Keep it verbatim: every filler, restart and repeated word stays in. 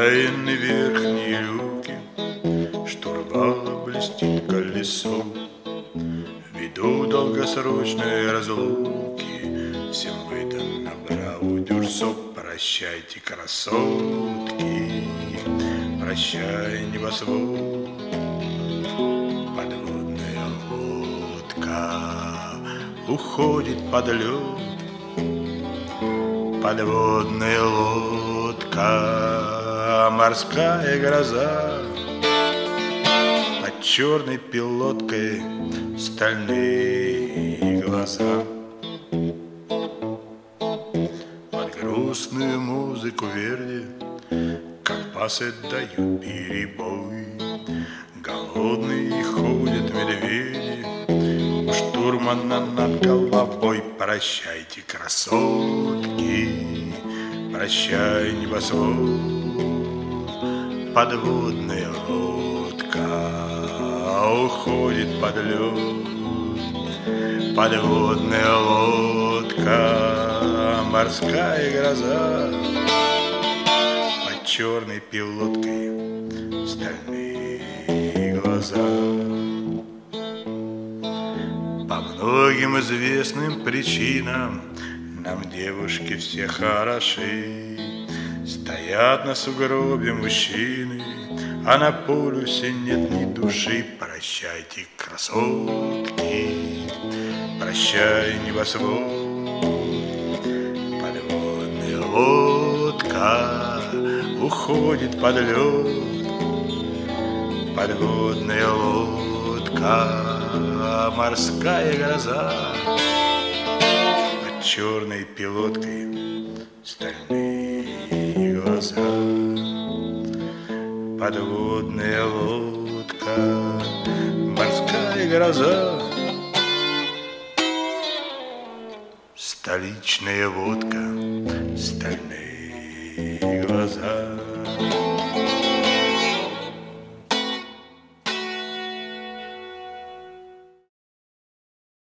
задраены верхние люки, штурвала блестит колесо. Ввиду долгосрочной разлуки всем выдан на браву дюрсо. Прощайте, красотки, прощай, небосвод. Подводная лодка уходит под лед. Подводная лодка, морская гроза. Под черной пилоткой стальные глаза. Под грустную музыку Верди компасы дают перебой. Голодные ходят медведи у штурмана над головой. Прощайте, красотки, прощай, небосвод. Подводная лодка уходит под лед. Подводная лодка, морская гроза. Под черной пилоткой стальные глаза. По многим известным причинам нам девушки все хороши. Стоят на сугробе мужчины, а на полюсе нет ни души. Прощайте, красотки, прощай, небосвод. Подводная лодка уходит под лед. Подводная лодка, морская гроза. Под черной пилоткой стальные глаза. Подводная лодка, морская гроза. Столичная водка, стальные глаза.